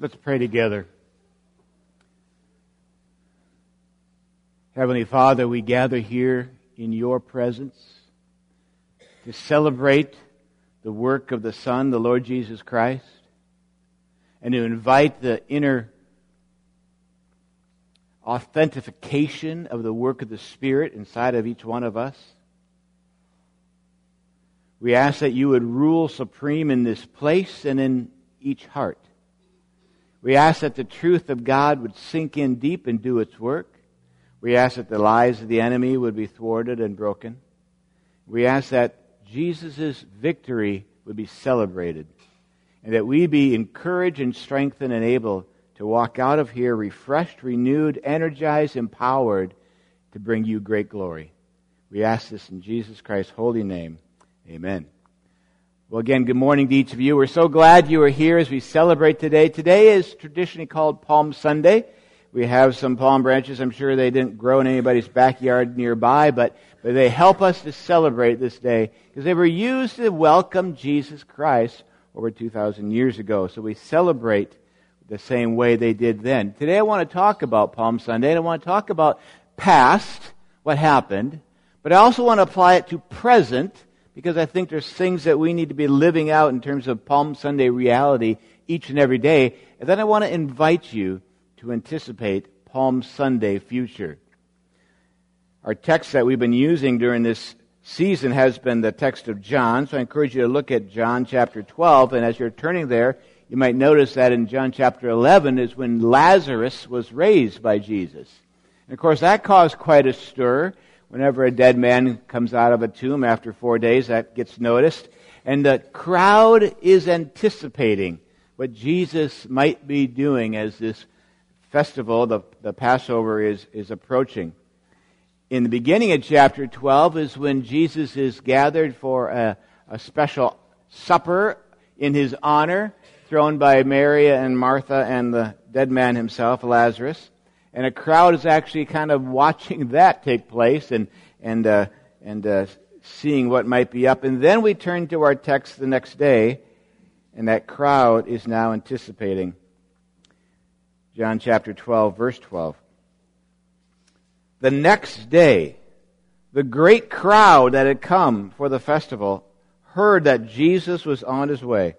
Let's pray together. Heavenly Father, we gather here in your presence to celebrate the work of the Son, the Lord Jesus Christ, and to invite the inner authentication of the work of the Spirit inside of each one of us. We ask that you would rule supreme in this place and in each heart. We ask that the truth of God would sink in deep and do its work. We ask that the lies of the enemy would be thwarted and broken. We ask that Jesus' victory would be celebrated, and that we be encouraged and strengthened and able to walk out of here refreshed, renewed, energized, empowered to bring you great glory. We ask this in Jesus Christ's holy name. Amen. Well, again, good morning to each of you. We're so glad you are here as we celebrate today. Today is traditionally called Palm Sunday. We have some palm branches. I'm sure they didn't grow in anybody's backyard nearby, but they help us to celebrate this day because they were used to welcome Jesus Christ over 2,000 years ago. So we celebrate the same way they did then. Today I want to talk about Palm Sunday, and I want to talk about past, what happened, but I also want to apply it to present, because I think there's things that we need to be living out in terms of Palm Sunday reality each and every day. And then I want to invite you to anticipate Palm Sunday future. Our text that we've been using during this season has been the text of John, so I encourage you to look at John chapter 12. And as you're turning there, you might notice that in John chapter 11 is when Lazarus was raised by Jesus. And of course, that caused quite a stir. Whenever a dead man comes out of a tomb after 4 days, that gets noticed. And the crowd is anticipating what Jesus might be doing as this festival, the Passover, is approaching. In the beginning of chapter 12 is when Jesus is gathered for a special supper in his honor, thrown by Mary and Martha and the dead man himself, Lazarus. And a crowd is actually kind of watching that take place and seeing what might be up. And then we turn to our text the next day, and that crowd is now anticipating. John chapter 12, verse 12. The next day, the great crowd that had come for the festival heard that Jesus was on his way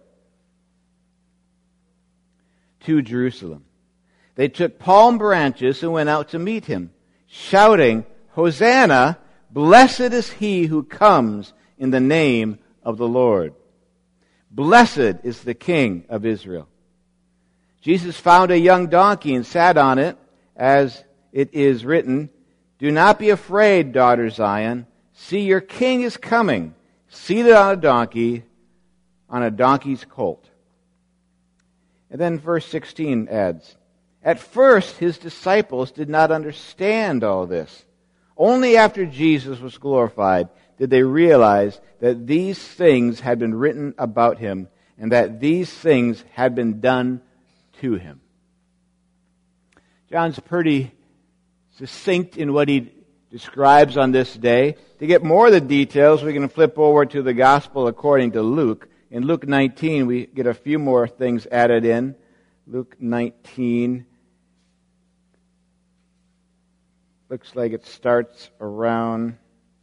to Jerusalem. They took palm branches and went out to meet him, shouting, "Hosanna, blessed is he who comes in the name of the Lord. Blessed is the King of Israel." Jesus found a young donkey and sat on it, as it is written, "Do not be afraid, daughter Zion. See, your king is coming, seated on a donkey's colt." And then verse 16 adds, "At first, his disciples did not understand all this. Only after Jesus was glorified did they realize that these things had been written about him and that these things had been done to him." John's pretty succinct in what he describes on this day. To get more of the details, we can flip over to the Gospel according to Luke. In Luke 19, we get a few more things added in. Luke 19... looks like it starts around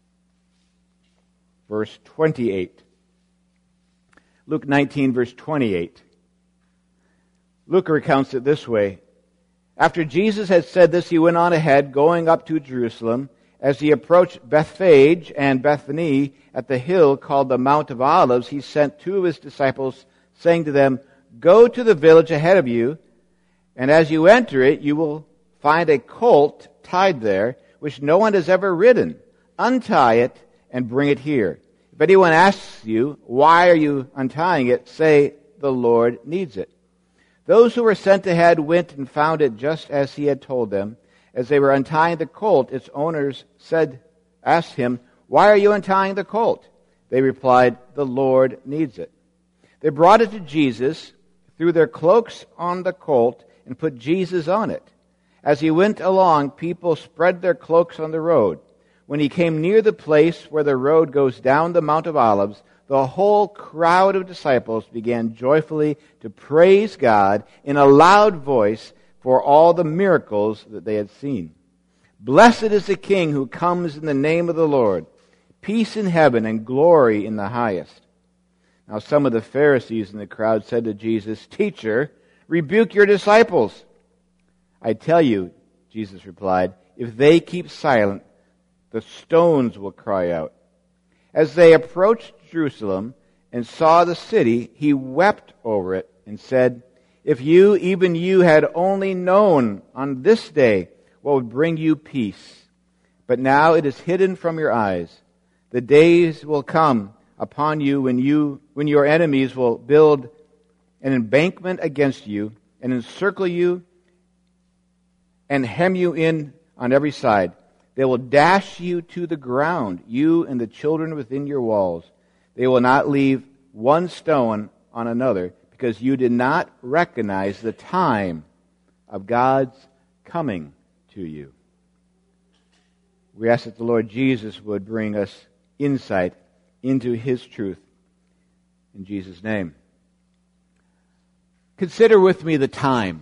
verse 28. Luke 19, verse 28. Luke recounts it this way. After Jesus had said this, he went on ahead, going up to Jerusalem. As he approached Bethphage and Bethany at the hill called the Mount of Olives, he sent two of his disciples, saying to them, "Go to the village ahead of you, and as you enter it, you will find a colt tied there, which no one has ever ridden. Untie it and bring it here. If anyone asks you, 'Why are you untying it?' say, 'The Lord needs it.'" Those who were sent ahead went and found it just as he had told them. As they were untying the colt, its owners asked him, "Why are you untying the colt?" They replied, "The Lord needs it." They brought it to Jesus, threw their cloaks on the colt, and put Jesus on it. As he went along, people spread their cloaks on the road. When he came near the place where the road goes down the Mount of Olives, the whole crowd of disciples began joyfully to praise God in a loud voice for all the miracles that they had seen. Blessed is the King who comes in the name of the Lord. Peace in heaven and glory in the highest. Now some of the Pharisees in the crowd said to Jesus, Teacher, rebuke your disciples. I tell you, Jesus replied, if they keep silent, the stones will cry out. As they approached Jerusalem and saw the city, he wept over it and said, if you, even you, had only known on this day what would bring you peace. But now it is hidden from your eyes. The days will come upon you when your enemies will build an embankment against you and encircle you and hem you in on every side. They will dash you to the ground, you and the children within your walls. They will not leave one stone on another, because you did not recognize the time of God's coming to you. We ask that the Lord Jesus would bring us insight into His truth. In Jesus' name. Consider with me the time.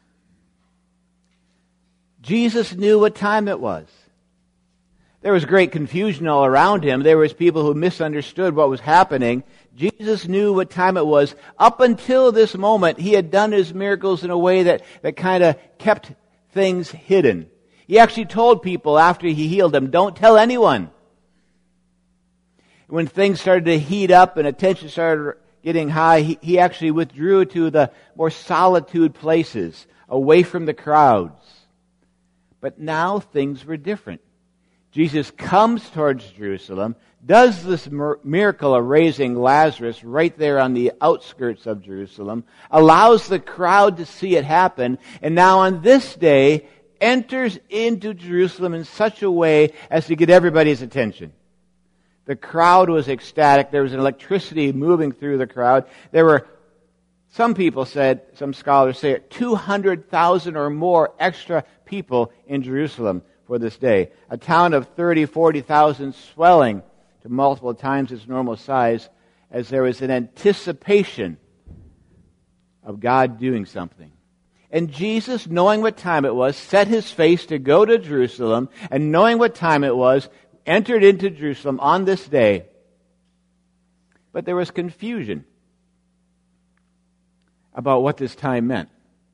Jesus knew what time it was. There was great confusion all around him. There was people who misunderstood what was happening. Jesus knew what time it was. Up until this moment, he had done his miracles in a way that kind of kept things hidden. He actually told people after he healed them, don't tell anyone. When things started to heat up and attention started getting high, he actually withdrew to the more solitude places, away from the crowds. But now things were different. Jesus comes towards Jerusalem, does this miracle of raising Lazarus right there on the outskirts of Jerusalem, allows the crowd to see it happen, and now on this day enters into Jerusalem in such a way as to get everybody's attention. The crowd was ecstatic. There was an electricity moving through the crowd. There were, some scholars say, 200,000 or more extra people in Jerusalem for this day. A town of 30,000, 40,000 swelling to multiple times its normal size as there was an anticipation of God doing something. And Jesus, knowing what time it was, set his face to go to Jerusalem, and knowing what time it was, entered into Jerusalem on this day. But there was confusion about what this time meant.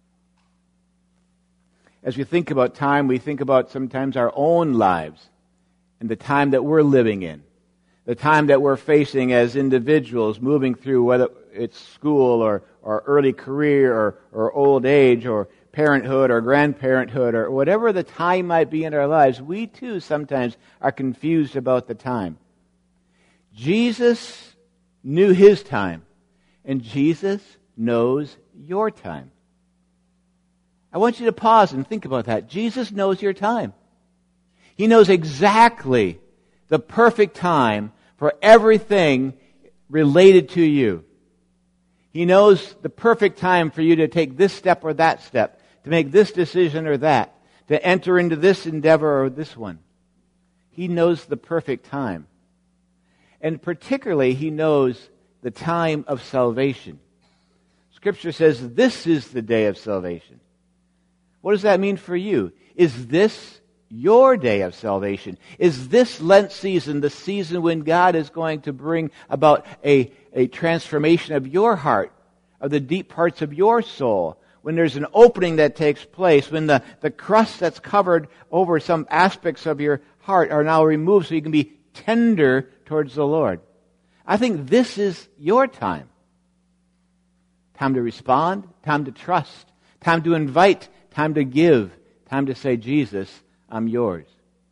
As we think about time, we think about sometimes our own lives and the time that we're living in, the time that we're facing as individuals moving through, whether it's school or early career or old age or parenthood or grandparenthood or whatever the time might be in our lives. We too sometimes are confused about the time. Jesus knew his time, and Jesus knows your time. I want you to pause and think about that. Jesus knows your time. He knows exactly the perfect time for everything related to you. He knows the perfect time for you to take this step or that step, to make this decision or that, to enter into this endeavor or this one. He knows the perfect time. And particularly, he knows the time of salvation. Scripture says this is the day of salvation. What does that mean for you? Is this your day of salvation? Is this Lent season the season when God is going to bring about a transformation of your heart, of the deep parts of your soul, when there's an opening that takes place, when the crust that's covered over some aspects of your heart are now removed so you can be tender towards the Lord? I think this is your time. Time to respond, time to trust, time to invite, time to give, time to say, Jesus, I'm yours.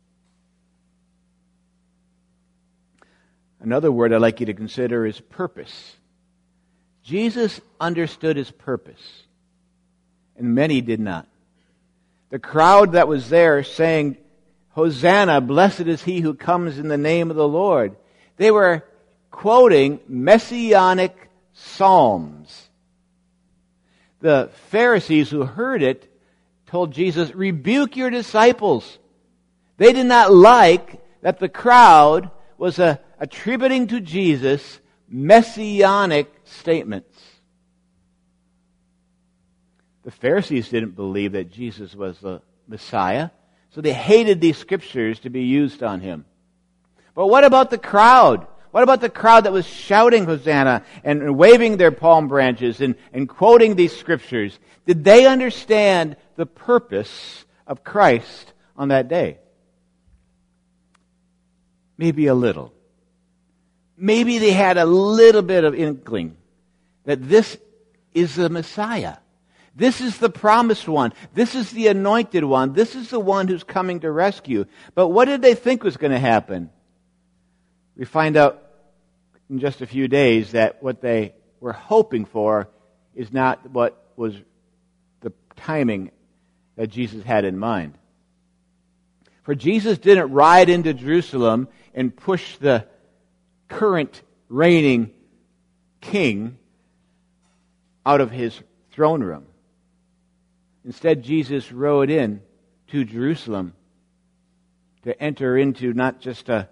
Another word I'd like you to consider is purpose. Jesus understood his purpose, and many did not. The crowd that was there saying, Hosanna, blessed is he who comes in the name of the Lord. They were quoting messianic psalms. The Pharisees who heard it told Jesus, rebuke your disciples. They did not like that the crowd was attributing to Jesus messianic statements. The Pharisees didn't believe that Jesus was the Messiah, so they hated these scriptures to be used on him. But what about the crowd? What about the crowd that was shouting Hosanna and waving their palm branches and quoting these scriptures? Did they understand the purpose of Christ on that day? Maybe a little. Maybe they had a little bit of inkling that this is the Messiah. This is the promised one. This is the anointed one. This is the one who's coming to rescue. But what did they think was going to happen? We find out in just a few days that what they were hoping for is not what was the timing that Jesus had in mind. For Jesus didn't ride into Jerusalem and push the current reigning king out of his throne room. Instead, Jesus rode in to Jerusalem to enter into not just a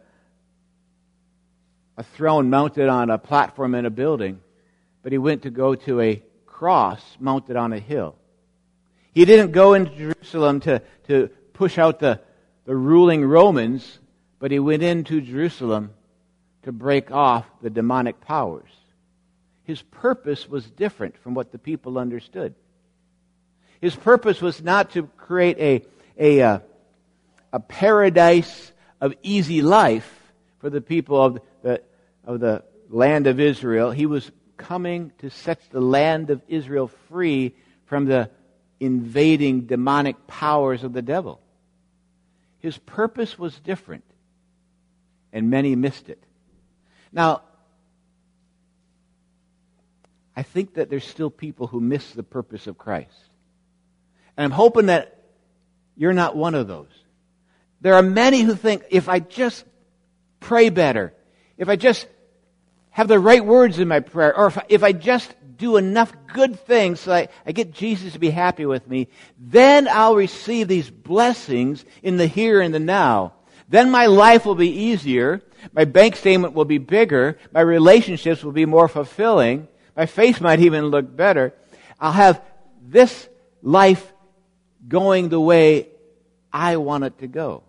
throne mounted on a platform in a building, but he went to go to a cross mounted on a hill. He didn't go into Jerusalem to push out the ruling Romans, but he went into Jerusalem to break off the demonic powers. His purpose was different from what the people understood. His purpose was not to create a paradise of easy life for the people of the land of Israel. He was coming to set the land of Israel free from the invading demonic powers of the devil. His purpose was different, and many missed it. Now, I think that there's still people who miss the purpose of Christ. And I'm hoping that you're not one of those. There are many who think, if I just pray better, if I just have the right words in my prayer, or if I just do enough good things so I get Jesus to be happy with me, then I'll receive these blessings in the here and the now. Then my life will be easier, my bank statement will be bigger, my relationships will be more fulfilling, my face might even look better. I'll have this life going the way I want it to go.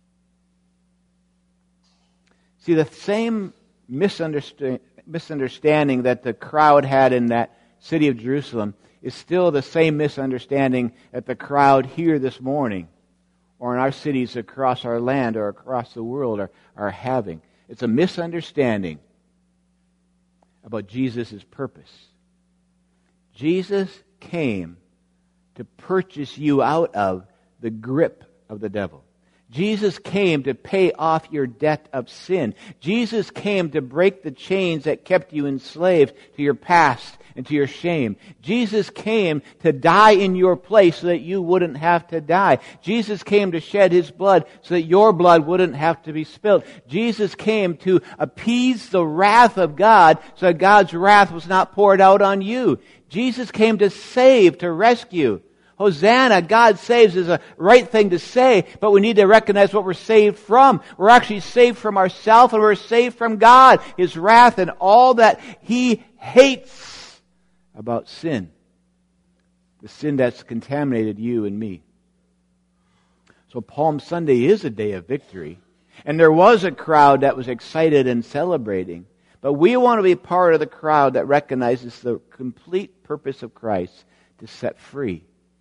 See, the same misunderstanding that the crowd had in that city of Jerusalem is still the same misunderstanding that the crowd here this morning or in our cities across our land or across the world are having. It's a misunderstanding about Jesus' purpose. Jesus came to purchase you out of the grip of the devil. Jesus came to pay off your debt of sin. Jesus came to break the chains that kept you enslaved to your past and to your shame. Jesus came to die in your place so that you wouldn't have to die. Jesus came to shed His blood so that your blood wouldn't have to be spilled. Jesus came to appease the wrath of God so that God's wrath was not poured out on you. Jesus came to save, to rescue. Hosanna, God saves, is a right thing to say, but we need to recognize what we're saved from. We're actually saved from ourselves, and we're saved from God, His wrath, and all that He hates about sin. The sin that's contaminated you and me. So Palm Sunday is a day of victory, and there was a crowd that was excited and celebrating, but we want to be part of the crowd that recognizes the complete purpose of Christ to set free.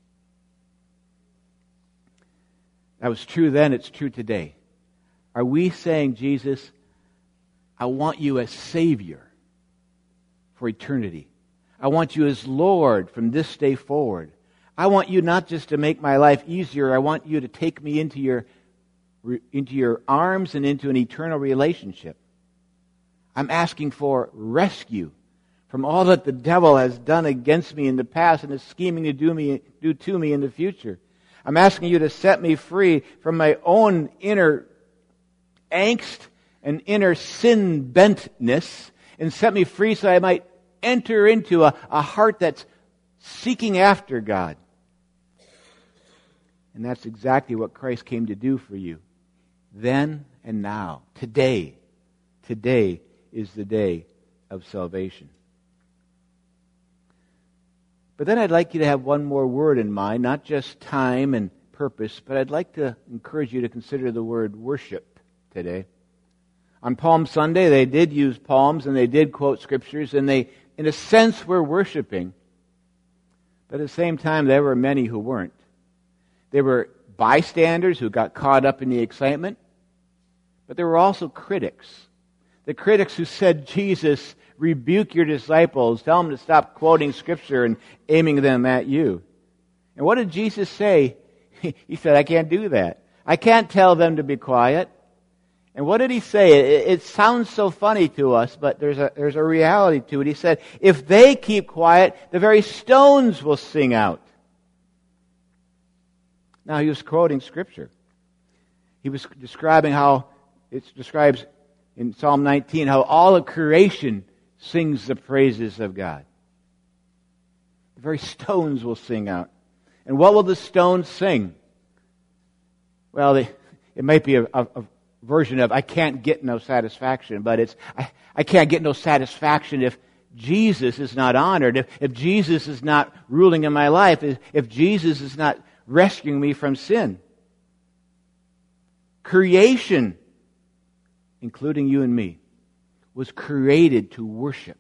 That was true then, it's true today. Are we saying, Jesus, I want you as Savior for eternity. I want you as Lord from this day forward. I want you not just to make my life easier, I want you to take me into your arms and into an eternal relationship. I'm asking for rescue from all that the devil has done against me in the past and is scheming to do to me in the future. I'm asking you to set me free from my own inner angst and inner sin bentness and set me free so I might enter into a heart that's seeking after God. And that's exactly what Christ came to do for you. Then and now. Today. Today is the day of salvation. But then I'd like you to have one more word in mind, not just time and purpose, but I'd like to encourage you to consider the word worship today. On Palm Sunday, they did use palms and they did quote scriptures, and they, in a sense, were worshiping. But at the same time, there were many who weren't. There were bystanders who got caught up in the excitement, but there were also critics. The critics who said, Jesus, rebuke your disciples, tell them to stop quoting Scripture and aiming them at you. And what did Jesus say? He said, I can't do that. I can't tell them to be quiet. And what did he say? It sounds so funny to us, but there's a reality to it. He said, if they keep quiet, the very stones will sing out. Now, he was quoting Scripture. He was describing how, it describes in Psalm 19, how all of creation sings the praises of God. The very stones will sing out. And what will the stones sing? Well, it might be a version of, I can't get no satisfaction, but it's, I can't get no satisfaction if Jesus is not honored, if Jesus is not ruling in my life, if Jesus is not rescuing me from sin. Creation, including you and me, was created to worship.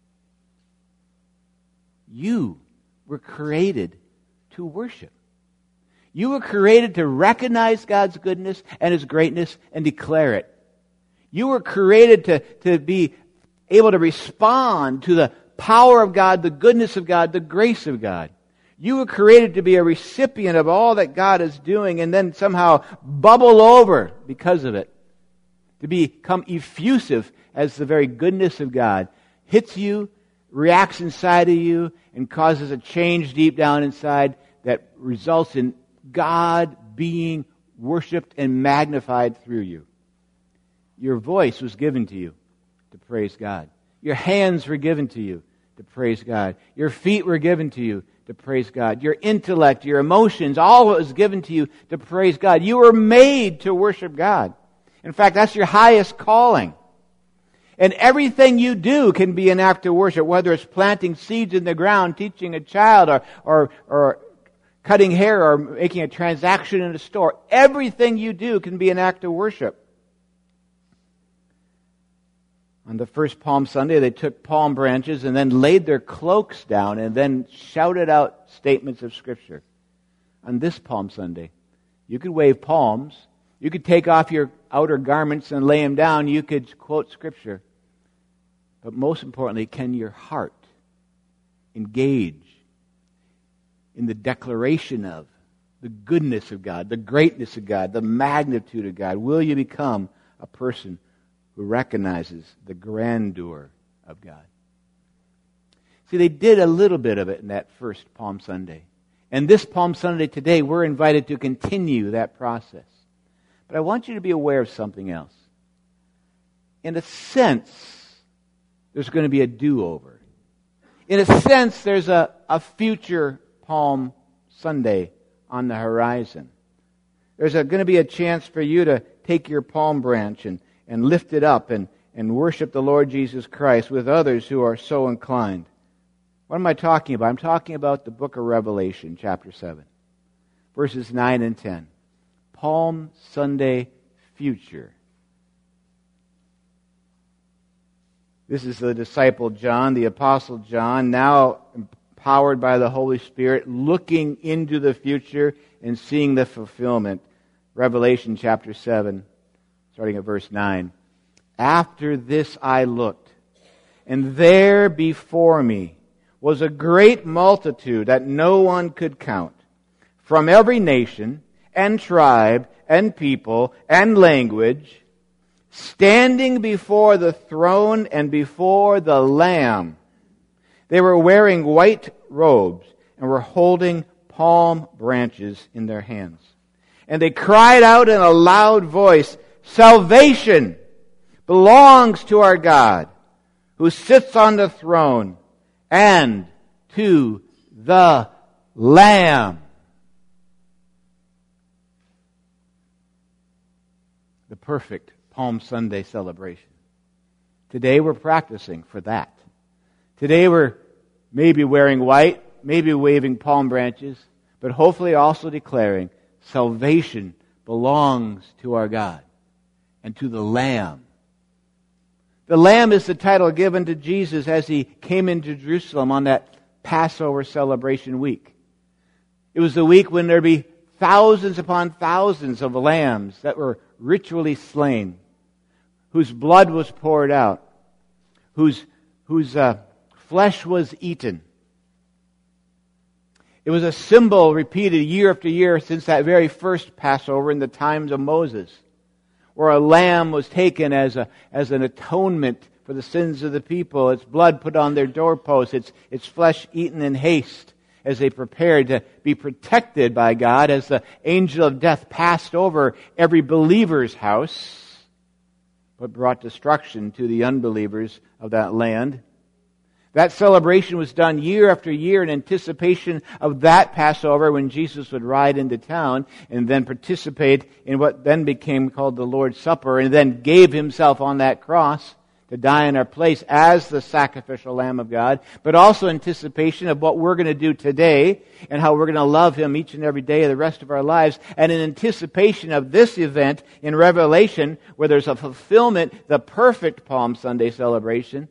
You were created to worship. You were created to recognize God's goodness and His greatness and declare it. You were created to be able to respond to the power of God, the goodness of God, the grace of God. You were created to be a recipient of all that God is doing and then somehow bubble over because of it. To become effusive as the very goodness of God hits you, reacts inside of you, and causes a change deep down inside that results in God being worshiped and magnified through you. Your voice was given to you to praise God. Your hands were given to you to praise God. Your feet were given to you to praise God. Your intellect, your emotions, all was given to you to praise God. You were made to worship God. In fact, that's your highest calling. And everything you do can be an act of worship, whether it's planting seeds in the ground, teaching a child, or cutting hair, or making a transaction in a store. Everything you do can be an act of worship. On the first Palm Sunday, they took palm branches and then laid their cloaks down and then shouted out statements of Scripture. On this Palm Sunday, you could wave palms, you could take off your outer garments and lay them down, you could quote Scripture. But most importantly, can your heart engage in the declaration of the goodness of God, the greatness of God, the magnitude of God? Will you become a person who recognizes the grandeur of God? See, they did a little bit of it in that first Palm Sunday. And this Palm Sunday today, we're invited to continue that process. But I want you to be aware of something else. In a sense, there's going to be a do-over. In a sense, there's a future Palm Sunday on the horizon. There's going to be a chance for you to take your palm branch and lift it up and worship the Lord Jesus Christ with others who are so inclined. What am I talking about? I'm talking about the book of Revelation, chapter 7, verses 9 and 10. Palm Sunday future. This is the disciple John, the apostle John, now empowered by the Holy Spirit, looking into the future and seeing the fulfillment. Revelation chapter 7, starting at verse 9. After this I looked, and there before me was a great multitude that no one could count, from every nation and tribe and people and language, standing before the throne and before the Lamb. They were wearing white robes and were holding palm branches in their hands. And they cried out in a loud voice, "Salvation belongs to our God, who sits on the throne, and to the Lamb." The perfect Palm Sunday celebration. Today we're practicing for that. Today we're maybe wearing white, maybe waving palm branches, but hopefully also declaring salvation belongs to our God and to the Lamb. The Lamb is the title given to Jesus as he came into Jerusalem on that Passover celebration week. It was the week when there'd be thousands upon thousands of lambs that were ritually slain, whose blood was poured out, whose flesh was eaten. It was a symbol repeated year after year since that very first Passover in the times of Moses, where a lamb was taken as an atonement for the sins of the people, its blood put on their doorposts, its flesh eaten in haste as they prepared to be protected by God as the angel of death passed over every believer's house, but brought destruction to the unbelievers of that land. That celebration was done year after year in anticipation of that Passover when Jesus would ride into town and then participate in what then became called the Lord's Supper and then gave himself on that cross to die in our place as the sacrificial Lamb of God, but also anticipation of what we're going to do today and how we're going to love him each and every day of the rest of our lives, and in anticipation of this event in Revelation where there's a fulfillment, the perfect Palm Sunday celebration,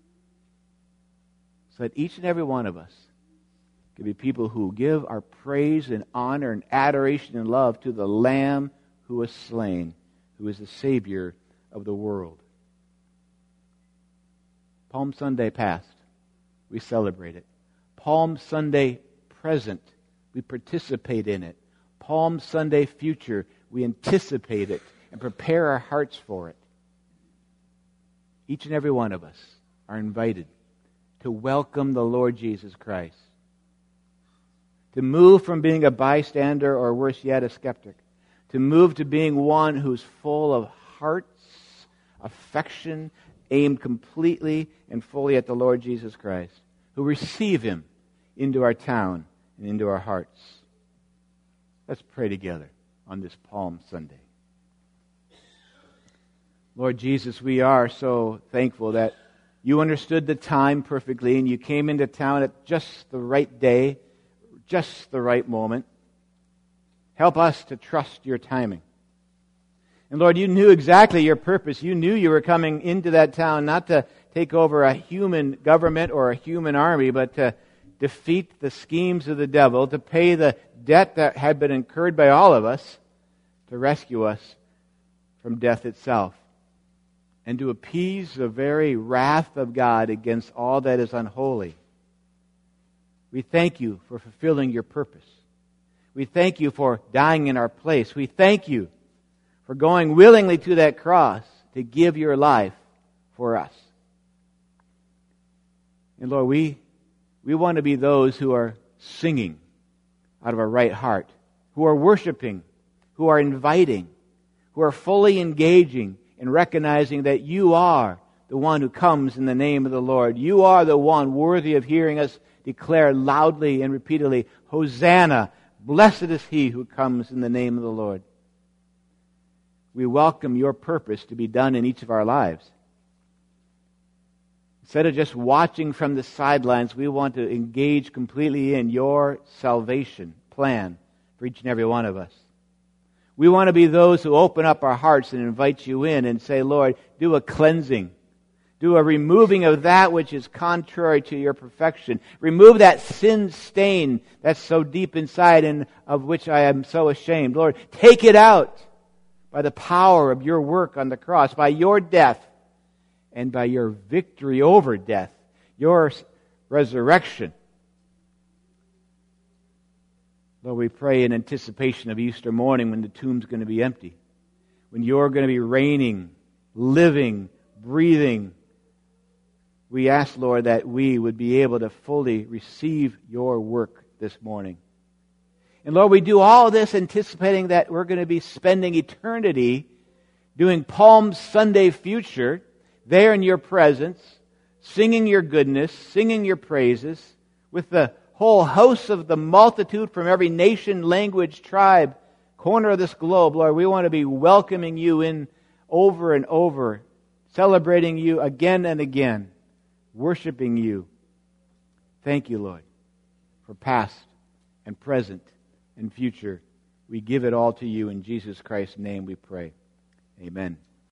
so that each and every one of us can be people who give our praise and honor and adoration and love to the Lamb who was slain, who is the Savior of the world. Palm Sunday past, we celebrate it. Palm Sunday present, we participate in it. Palm Sunday future, we anticipate it and prepare our hearts for it. Each and every one of us are invited to welcome the Lord Jesus Christ. To move from being a bystander, or worse yet, a skeptic. To move to being one who's full of hearts, affection, aimed completely and fully at the Lord Jesus Christ, who receive him into our town and into our hearts. Let's pray together on this Palm Sunday. Lord Jesus, we are so thankful that you understood the time perfectly and you came into town at just the right day, just the right moment. Help us to trust your timing. And Lord, you knew exactly your purpose. You knew you were coming into that town not to take over a human government or a human army, but to defeat the schemes of the devil, to pay the debt that had been incurred by all of us, to rescue us from death itself, and to appease the very wrath of God against all that is unholy. We thank you for fulfilling your purpose. We thank you for dying in our place. We thank you for going willingly to that cross to give your life for us. And Lord, we want to be those who are singing out of a right heart, who are worshiping, who are inviting, who are fully engaging in recognizing that you are the one who comes in the name of the Lord. You are the one worthy of hearing us declare loudly and repeatedly, Hosanna, blessed is he who comes in the name of the Lord. We welcome your purpose to be done in each of our lives. Instead of just watching from the sidelines, we want to engage completely in your salvation plan for each and every one of us. We want to be those who open up our hearts and invite you in and say, Lord, do a cleansing. Do a removing of that which is contrary to your perfection. Remove that sin stain that's so deep inside and of which I am so ashamed. Lord, take it out by the power of your work on the cross, by your death and by your victory over death, your resurrection. Lord, we pray in anticipation of Easter morning when the tomb's going to be empty, when you're going to be reigning, living, breathing. We ask, Lord, that we would be able to fully receive your work this morning. And Lord, we do all this anticipating that we're going to be spending eternity doing Palm Sunday future there in your presence, singing your goodness, singing your praises with the whole host of the multitude from every nation, language, tribe, corner of this globe. Lord, we want to be welcoming you in over and over celebrating you again and again, worshiping you. Thank you, Lord, for past and present and future. We give it all to you. In Jesus Christ's name we pray. Amen.